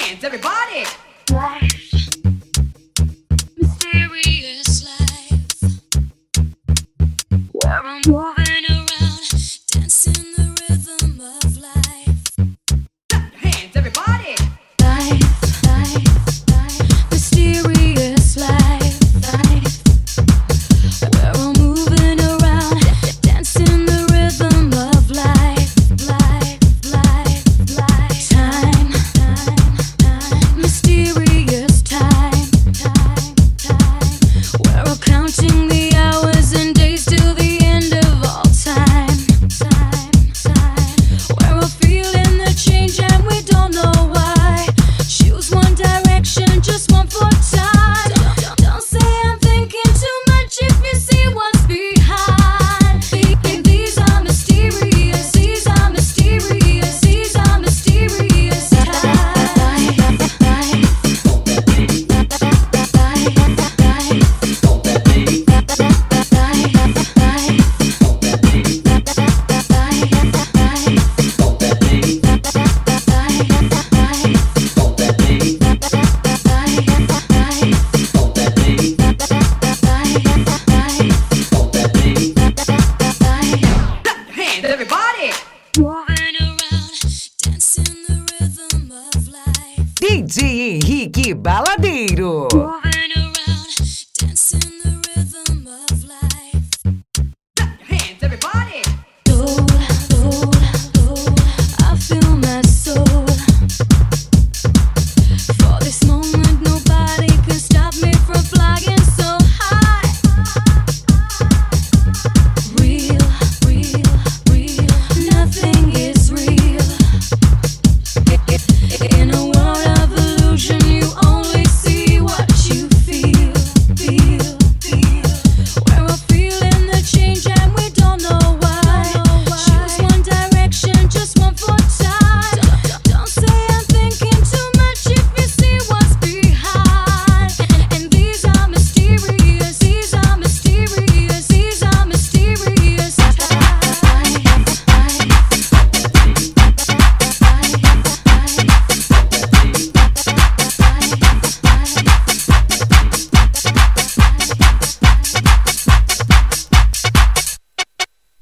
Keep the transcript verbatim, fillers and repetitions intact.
hands, everybody! Life, mysterious life, where I'm moving around, dancing the rhythm of life. Clap your hands, everybody! Life, life, life, mysterious life, life, where I'm moving around, dancing the rhythm of life, life, life, life. Time, time, time, mysterious time, time, time, where we're counting the hours and days till the end of all time, time, time, where we're feeling the change and we don't know why. Choose one direction, just one for time. Don't, don't say I'm thinking too much if you see what's behind. The- These are mysterious, these are mysterious, these are mysterious times. Clap your hands, everybody! Moving around, dancing the rhythm of life. D J Henrique Baladeiro.